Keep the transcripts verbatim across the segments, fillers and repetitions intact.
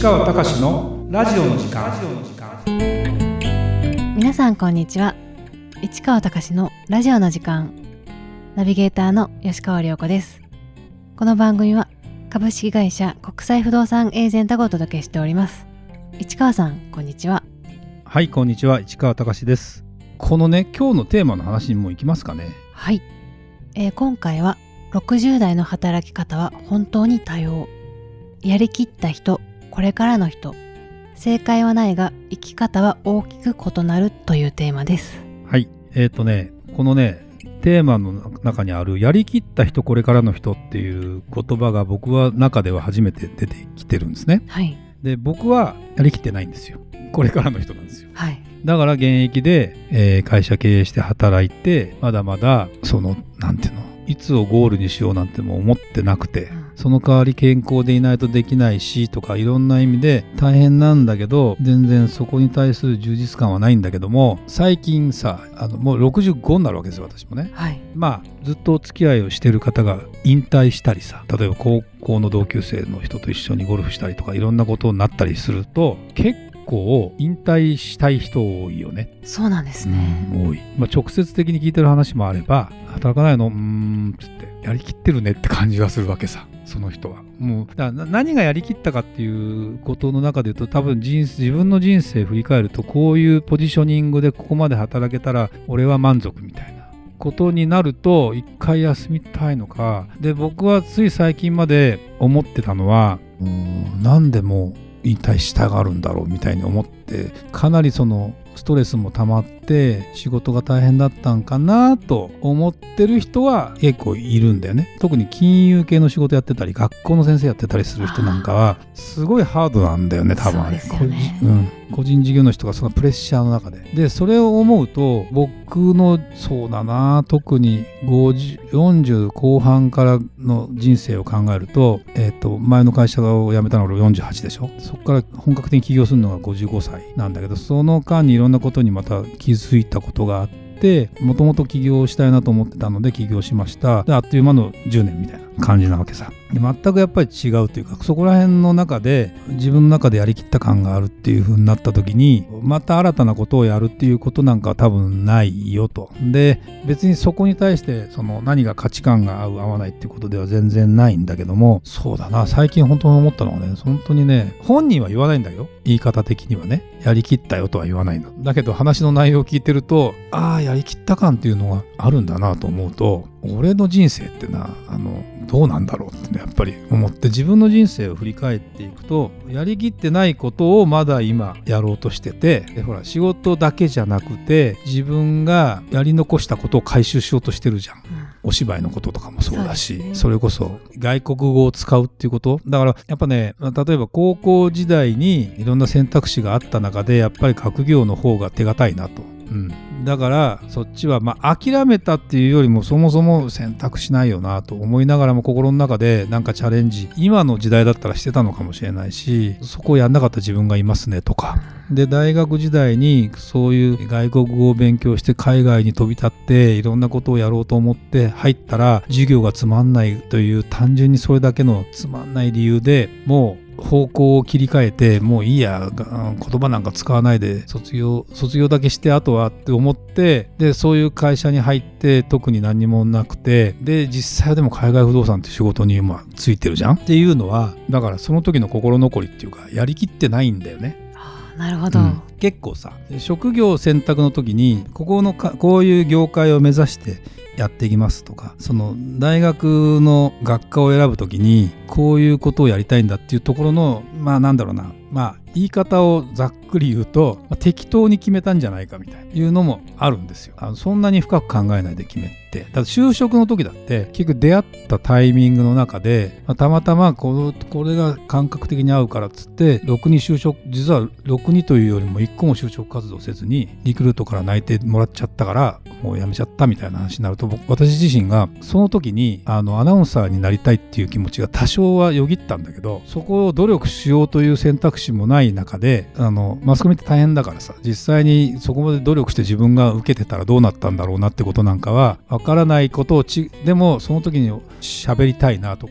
川隆のラジオの時間。 皆さんこんにちは。市川隆のラジオの時間、ナビゲーターの吉川亮子です。この番組は株式会社国際不動産エージェントがお届けしております。市川さんこんにちは。 はい、こんにちは、市川隆です。このね、今日のテーマの話にも行きますかね。 はい、えー、今回はろくじゅう代の働き方は本当に多様、やりきった人、これからの人、正解はないが生き方は大きく異なるというテーマです。 はい、えっとねこのねテーマの中にあるやりきった人、これからの人っていう言葉が僕は中では初めて出てきてるんですね。 はい。 で、僕はやりきってないんですよ。これからの人なんですよ。 はい。 だから現役で、えー、会社経営して働いて、まだまだそのなんていうの、いつをゴールにしようなんても思ってなくて、うん、その代わり健康でいないとできないしとか、いろんな意味で大変なんだけど、全然そこに対する充実感はないんだけども、最近さ、あのもうろくじゅうごになるわけですよ、私もね。 はい。まあずっとお付き合いをしてる方が引退したりさ、例えば高校の同級生の人と一緒にゴルフしたりとか、いろんなことになったりすると、結構結構引退したい人多いよね。 そうなんですね、 うん、多い、まあ、直接的に聞いてる話もあれば、働かないのうーんつってやりきってるねって感じがするわけさ、その人は。もうだから何がやりきったかっていうことの中で言うと、多分人生自分の人生振り返ると、こういうポジショニングでここまで働けたら俺は満足みたいなことになると、一回休みたいのか。で、僕はつい最近まで思ってたのは、うーんなんでもう引退したがるんだろうみたいに思って、かなりそのストレスも溜まって仕事が大変だったんかなと思ってる人は結構いるんだよね。特に金融系の仕事やってたり、学校の先生やってたりする人なんかはすごいハードなんだよね、多分あれ。 そうですよね。 うん、個人事業主とかそのプレッシャーの中で。で、それを思うと、僕のそうだな、特にごじゅう、よんじゅう後半からの人生を考えると、えっと前の会社を辞めたのがよんじゅうはちでしょ。そこから本格的に起業するのがごじゅうごさいなんだけど、その間にいろんなことにまた気づいたことがあって、もともと起業したいなと思ってたので起業しました。で、あっという間のじゅうねんみたいな感じなわけさ。で、全くやっぱり違うというか、そこら辺の中で自分の中でやりきった感があるっていう風になった時に、また新たなことをやるっていうことなんかは多分ないよと。で、別にそこに対してその何が価値観が合う合わないっていうことでは全然ないんだけども、そうだな、最近本当に思ったのはね、本当にね、本人は言わないんだよ、言い方的にはね、やりきったよとは言わないのだけど、話の内容を聞いてると、ああやりきった感っていうのがあるんだなと思うと、俺の人生ってな、あのどうなんだろうってね、やっぱり思って、自分の人生を振り返っていくと、やりきってないことをまだ今やろうとしてて、でほら、仕事だけじゃなくて自分がやり残したことを回収しようとしてるじゃん、うん、お芝居のこととかもそうだし、 そ, ね、それこそ外国語を使うっていうことだから、やっぱね、例えば高校時代にいろんな選択肢があった中で、やっぱり学業の方が手堅いなと、うん、だからそっちはまあ諦めたっていうよりも、そもそも選択しないよなと思いながらも、心の中でなんかチャレンジ、今の時代だったらしてたのかもしれないし、そこをやんなかった自分がいますねとか。で、大学時代にそういう外国語を勉強して海外に飛び立って、いろんなことをやろうと思って入ったら、授業がつまんないという、単純にそれだけのつまんない理由で、もう方向を切り替えて、もういいや、言葉なんか使わないで卒業卒業だけして、あとはって思って、でそういう会社に入って、特に何にもなくて、で実際でも海外不動産って仕事にまあついてるじゃんっていうのは、だからその時の心残りっていうか、やりきってないんだよね。 なるほど、うん、 結構さ、職業選択の時に、ここのかこういう業界を目指してやっていきますとか、その大学の学科を選ぶ時にこういうことをやりたいんだっていうところの、まあなんだろうな、まあ言い方をざっくり言うと、まあ、適当に決めたんじゃないかみたいないうのもあるんですよ。あのそんなに深く考えないで決めて、だから就職の時だって結局出会ったタイミングの中で、まあ、たまたまこのこれが感覚的に合うからっつってろくに就職、実はろくにというよりもいっこも就職活動せずにリクルートから内定もらっちゃったから、もう辞めちゃったみたいな話になると、僕私自身がその時にあのアナウンサーになりたいっていう気持ちが多少はよぎったんだけど、そこを努力しようという選択肢もない中で、あのマスコミって大変だからさ、実際にそこまで努力して自分が受けてたらどうなったんだろうなってことなんかはわからないことをちでもその時に喋りたいなとか、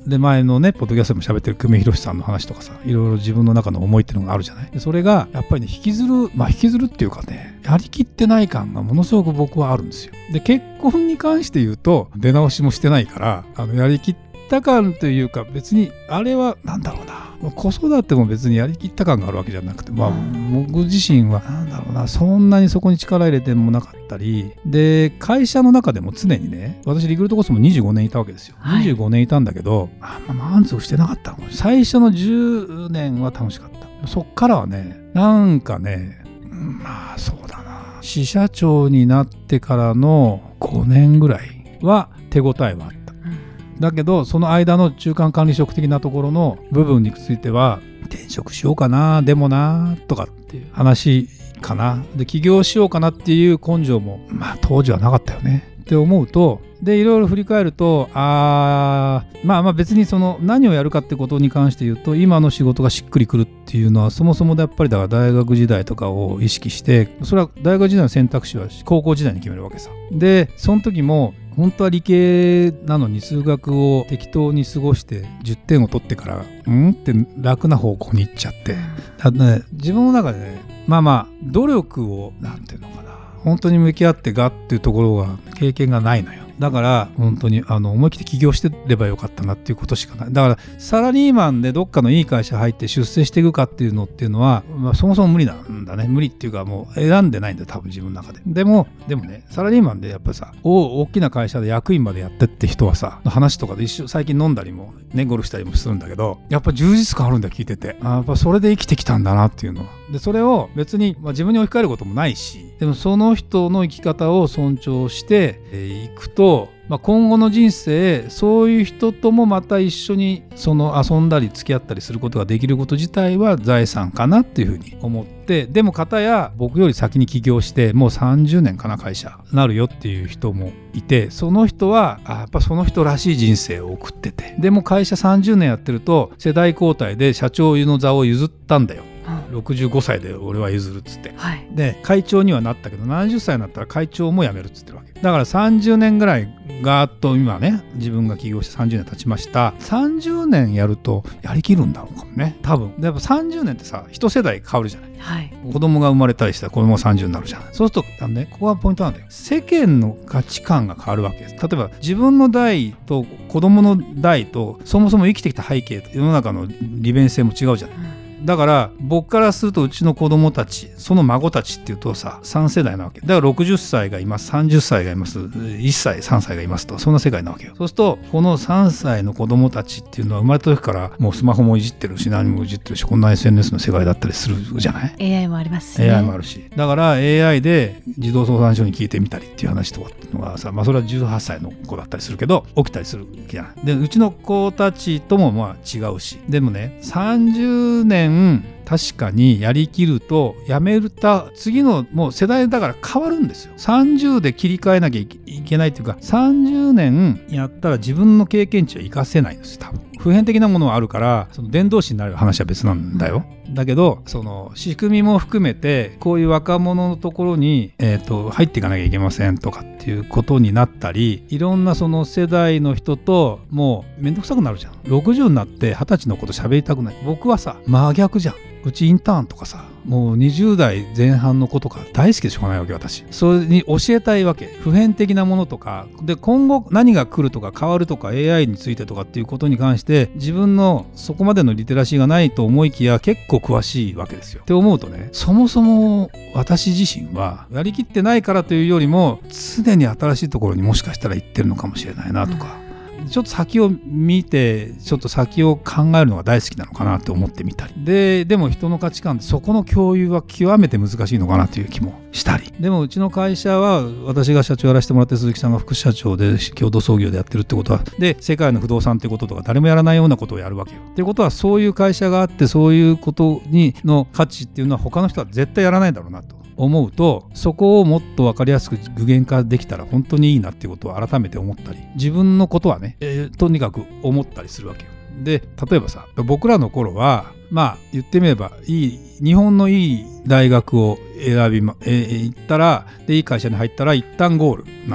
で前のねポッドキャストでも喋ってる久米宏さんの話とかさ、いろいろ自分の中の思いっていうのがあるじゃない。でそれがやっぱりね引きずるまあ引きずるっていうかね、やりきってない感がものすごく僕はあるんですよ。で結婚に関して言うと出直しもしてないから、あのやりきった感というか、別にあれはなんだろうな、子育ても別にやりきった感があるわけじゃなくて、まあ僕自身はなんだろうな、そんなにそこに力入れてもなかったりで、会社の中でも常にね、私リクルートコースもにじゅうごねんいたわけですよ、はい、にじゅうごねんいたんだけど、あんま満足してなかったの。最初のじゅうねんは楽しかった。そっからはね、なんかね、まあそうだな、支社長になってからのごねんぐらいは手応えはあった。だけどその間の中間管理職的なところの部分については転職しようかな、でもなとかっていう話かな。で起業しようかなっていう根性もまあ当時はなかったよねって思うと、でいろいろ振り返ると、あまあまあ別にその何をやるかってことに関して言うと、今の仕事がしっくりくるっていうのはそもそもでやっぱりだから大学時代とかを意識して、それは大学時代の選択肢は高校時代に決めるわけさ。でその時も本当は理系なのに数学を適当に過ごしてじゅってんを取ってからうんって楽な方向に行っちゃって、だね、自分の中でね、まあまあ努力をなんていうのかな、本当に向き合ってがっていうところが経験がないのよ。だから本当にあの思い切って起業してればよかったなっていうことしかない。だからサラリーマンでどっかのいい会社入って出世していくかっていうのっていうのは、まあ、そもそも無理なんだね。無理っていうかもう選んでないんだよ多分自分の中で。でもでもね、サラリーマンでやっぱりさ、お大きな会社で役員までやってって人はさ、話とかで一緒最近飲んだりもね、ゴルフしたりもするんだけど、やっぱ充実感あるんだよ聞いてて。あやっぱそれで生きてきたんだなっていうのは。でそれを別に、まあ、自分に置き換えることもないし、でもその人の生き方を尊重してい、えー、くと、まあ、今後の人生そういう人ともまた一緒にその遊んだり付き合ったりすることができること自体は財産かなっていうふうに思って、でも片や僕より先に起業してもうさんじゅうねんかな会社なるよっていう人もいて、その人はあやっぱその人らしい人生を送ってて、でも会社さんじゅうねんやってると世代交代で社長の座を譲ったんだよ。ろくじゅうごさいで俺は譲るっつって、はい、で会長にはなったけどななじゅっさいになったら会長も辞めるっつってるわけだから、さんじゅうねんぐらいガーッと今ね、自分が起業してさんじゅうねん経ちました。さんじゅうねんやるとやりきるんだろうかもね多分。でやっぱさんじゅうねんってさ一世代変わるじゃない、はい、子供が生まれたりしたら子供がさんじゅうになるじゃない。そうするとね、ここがポイントなんだよ。世間の価値観が変わるわけです。例えば自分の代と子供の代とそもそも生きてきた背景と世の中の利便性も違うじゃない、うん。だから僕からするとうちの子供たち、その孫たちっていうとささん世代なわけだから、ろくじゅっさいがいます、さんじゅっさいがいます、いっさいさんさいがいますと、そんな世界なわけよ。そうするとこのさんさいの子供たちっていうのは生まれた時からもうスマホもいじってるし何もいじってるし、こんな エスエヌエス の世界だったりするじゃない。 エーアイ もありますしね。 エーアイ もあるし、だから エーアイ で児童相談所に聞いてみたりっていう話とかっていうのがさ、まあそれはじゅうはっさいの子だったりするけど起きたりするじゃん。でうちの子たちともまあ違うし、でもねさんじゅうねん確かにやりきるとやめるた次のもう世代だから変わるんですよ。さんじゅうで切り替えなきゃいけないっていうか、さんじゅうねんやったら自分の経験値は生かせないんです多分。普遍的なものはあるからその伝道師になる話は別なんだよ。だけどその仕組みも含めてこういう若者のところに、えーと、入っていかなきゃいけませんとかっていうことになったり、いろんなその世代の人ともうめんどくさくなるじゃん。ろくじゅうになってはたちのこと喋りたくない。僕はさ真逆じゃん。うちインターンとかさもうにじゅう代前半の子とか大好きでしょうがないわけ私。それに教えたいわけ。普遍的なものとかで今後何が来るとか変わるとか エーアイ についてとかっていうことに関して自分のそこまでのリテラシーがないと思いきや結構詳しいわけですよ。って思うとね、そもそも私自身はやりきってないからというよりも常に新しいところにもしかしたら行ってるのかもしれないなとか、うんちょっと先を見てちょっと先を考えるのが大好きなのかなって思ってみたりで、でも人の価値観ってそこの共有は極めて難しいのかなという気もしたり、でもうちの会社は私が社長やらせてもらって鈴木さんが副社長で共同創業でやってるってことはで世界の不動産ってこととか誰もやらないようなことをやるわけよ。ってことはそういう会社があってそういうことにの価値っていうのは他の人は絶対やらないだろうなと思うと、そこをもっと分かりやすく具現化できたら本当にいいなっていうことを改めて思ったり、自分のことはね、えー、とにかく思ったりするわけよ。で例えばさ僕らの頃はまあ言ってみればいい日本のいい大学を選びま、えー、行ったらでいい会社に入ったら一旦ゴールなわけ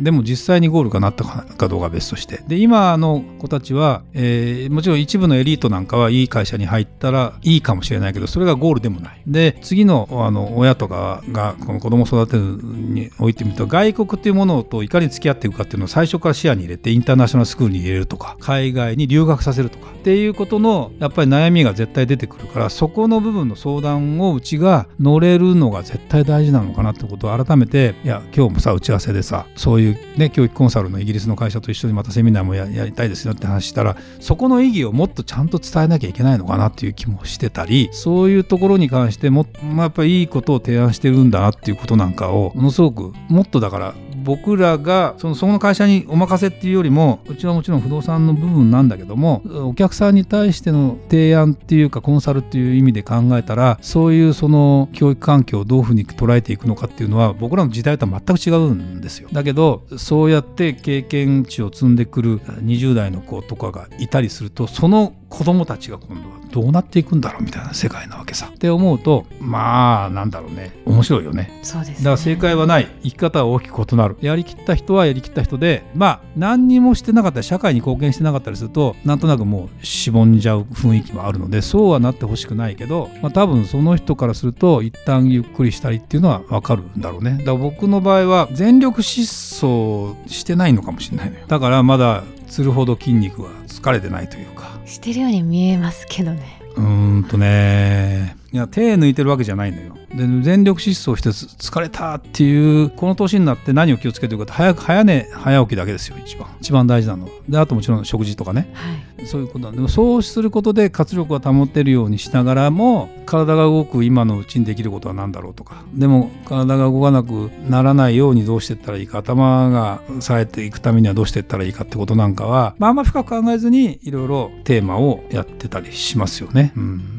でも実際にゴールがなったかどうかは別として、で今の子たちは、えー、もちろん一部のエリートなんかはいい会社に入ったらいいかもしれないけど、それがゴールでもない。で次の、あの親とかがこの子供を育てるにおいてみると、外国っていうものといかに付き合っていくかっていうのを最初から視野に入れてインターナショナルスクールに入れるとか、海外に留学させるとかっていうことのやっぱり悩みが絶対出てくるから、そこの部分の相談をうちが乗れるのが絶対大事なのかなってことを改めて、いや今日もさ打ち合わせでさ、そういうね教育コンサルのイギリスの会社と一緒にまたセミナーも や, やりたいですよって話したら、そこの意義をもっとちゃんと伝えなきゃいけないのかなっていう気もしてたり、そういうところに関しても、まあ、やっぱりいいことを提案してるんだなっていうことなんかをものすごくもっとだから僕らがそのその会社にお任せっていうよりも、うちはもちろん不動産の部分なんだけども、お客さんに対しての提案っていうかコンサルっていう意味で考えたら、そういうその教育環境をどういうふうに捉えていくのかっていうのは僕らの時代とは全く違うんですよ。だけどそうやって経験値を積んでくるにじゅう代の子とかがいたりすると、その子供たちが今度はどうなっていくんだろうみたいな世界なわけさって思うと、まあなんだろうね、面白いよね。 そうですね。 だから正解はない、生き方は大きく異なる。やりきった人はやりきった人で、まあ何にもしてなかったり社会に貢献してなかったりすると、なんとなくもうしぼんじゃう雰囲気もあるので、そうはなってほしくないけど、まあ、多分その人からすると一旦ゆっくりしたりっていうのは分かるんだろうね。だから僕の場合は全力疾走してないのかもしれないのよ。だからまだつるほど筋肉は疲れてないというか、 してるように見えますけどね。 うーんとねいや手抜いてるわけじゃないのよ。で全力疾走して疲れたっていう、この年になって何を気をつけてるかって、早く早寝早起きだけですよ。一番一番大事なので、あともちろん食事とかね、はい、そういうことなんで、そうすることで活力を保てるようにしながらも、体が動く今のうちにできることは何だろうとか、でも体が動かなくならないようにどうしていったらいいか、頭が冴えていくためにはどうしていったらいいかってことなんかは、まあ、あんま深く考えずにいろいろテーマをやってたりしますよね、うん、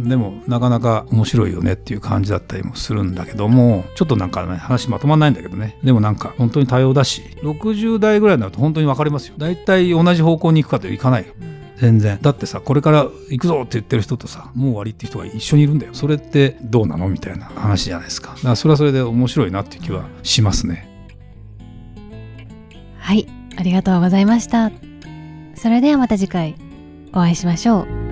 でもなかなか面白いよねっていう感じだったりもするんだけども、ちょっとなんかね話まとまんないんだけどね、でもなんか本当に多様だし、ろくじゅう代ぐらいになると本当に分かりますよ。だいたい同じ方向に行くかといかないよ、全然。だってさ、これから行くぞって言ってる人とさ、もう終わりって人が一緒にいるんだよ。それってどうなのみたいな話じゃないですか。だからそれはそれで面白いなっていう気はしますね。 はい、ありがとうございました。それではまた次回お会いしましょう。